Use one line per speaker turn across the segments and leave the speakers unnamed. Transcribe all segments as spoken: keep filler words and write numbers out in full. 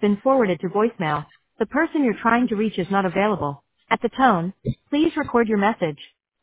been forwarded to voicemail. The person you're trying to reach is not available. At the tone, please record your message.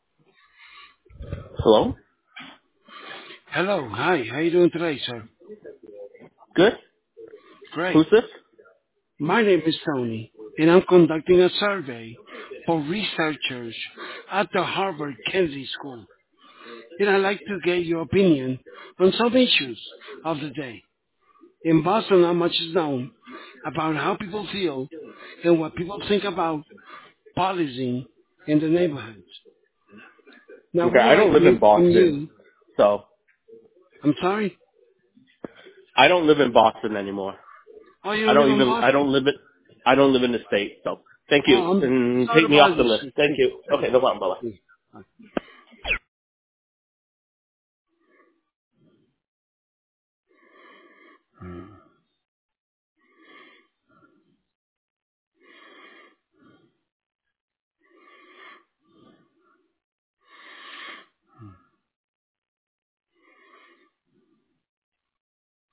Hello?
Hello, hi, how you doing today, sir?
Good?
Great.
Who's this?
My name is Tony, and I'm conducting a survey for researchers at the Harvard Kennedy School. And I'd like to get your opinion on some issues of the day. In Boston, not much is known about how people feel and what people think about policing in the neighborhoods. Now,
Okay,
we'd
I
like
don't live in
you, from
Boston,
you,
so
I'm sorry?
I don't live in Boston anymore.
Oh, you
I
don't live
don't
in
even I
Boston?
don't live in I don't live in the state, so thank you.
Oh, I'm
And
sorry
take
to
me off
bother
the
you,
list.
sir.
Thank
Thank
you.
you.
Okay, no problem, bye bye.
Thank you.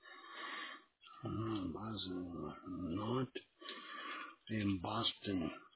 Uh, Boston, not in Boston.